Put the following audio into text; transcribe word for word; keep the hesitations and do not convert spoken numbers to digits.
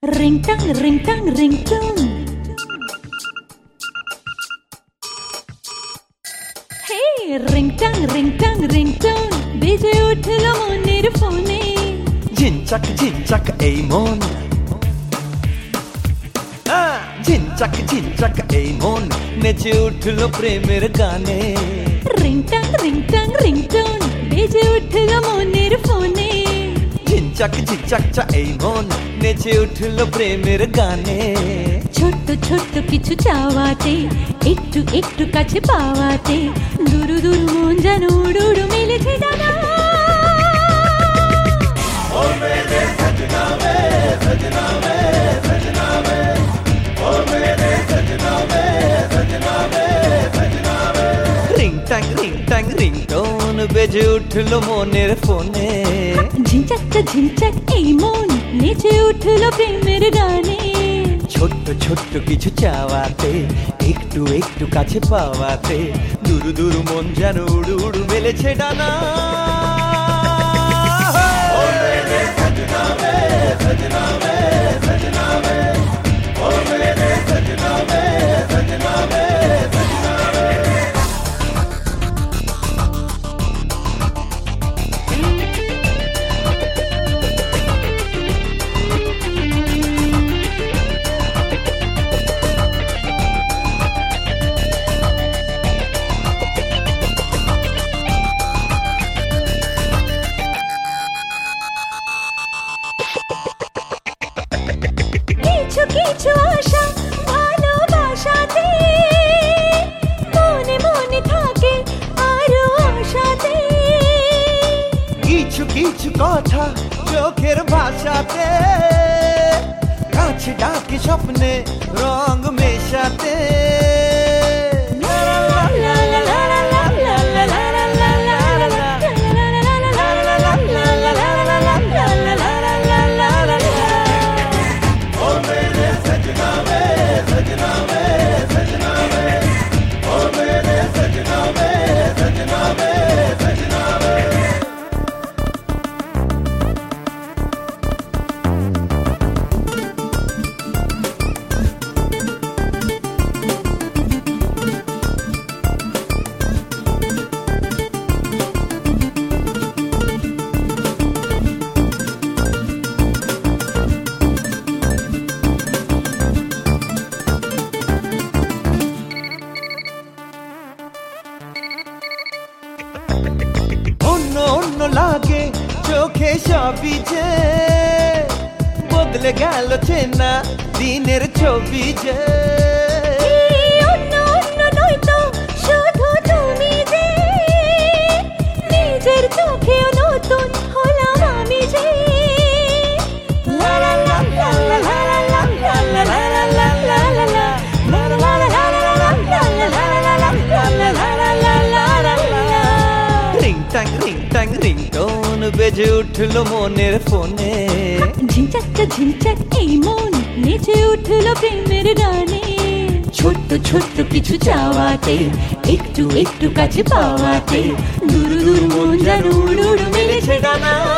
রিংটাং রিংটাং ringtone, হে রিংটাং রিংটাং ringtone, বেজে উঠল মনের ফোনে। ঝিনচাক ঝিনচাক এই মন, ঝিনচাক ঝিনচাক এই মন, নেচে উঠল প্রেমের গানে। রিংটাং রিংটাং রিংটুন, বেজে উঠল মনের ফোনে। ঝিনচাক ঝিনচাক চা এই মন, নেচে উঠল প্রেমের গানে। ছোট্ট ছোট্ট কিছু চাওয়াতে, একটু একটু কাছে পাওয়াতে, দূর দূর মন যেন উড়ু উড়ু মেলেছে ডানা। ও মেরে সजना वे सजना वे सजना वे, ओ मेरे सजना वे सजना वे सजना वे। রিংটাং রিংটাং রিংটোন, বেজে উঠল মনের ফোনে। ঝিনচাক ঝিনচাক এই মন, নেচে উঠল প্রেমের গানে। ছোট্ট ছোট্ট কিছু চাওয়াতে, একটু একটু কাছে পাওয়াতে, দূর দূর মন যেন উড়ু উড়ু মেলেছে ডানা। ও মেরে সजना वे सजना वे सजना वे, ओ मेरे सजना वे सजना वे सजना वे। কিছু কিছু আশা ভালোবাসাতে, মনে মনে থাকে আরো আশাতে। কিছু কিছু কথা চোখের ভাষাতে, কাছে ডাকে স্বপ্নে রং মেশাতে। অন্য অন্য লাগে চোখে সবই যে, বদলে গেল চেনা দিনের ছবি যে। অন্য অন্য নয় তো শুধু তুমি যে, নিজের চোখেও নতুন হলাম আমি যে। লা লা লা লা লা লা লা লা লা লা লা লা লা লা লা লা লা। রিংটাং রিংটাং রিংটোন, বেজে উঠল মনের ফোনে। ঝিনচাক ঝিনচাক এই মন, নেচে উঠল প্রেমের গানে। ছোট্ট ছোট্ট কিছু চাওয়াতে, একটু একটু কাছে পাওয়াতে, দূর দূর মন যেন উড়ু উড়ু মেলেছে ডানা।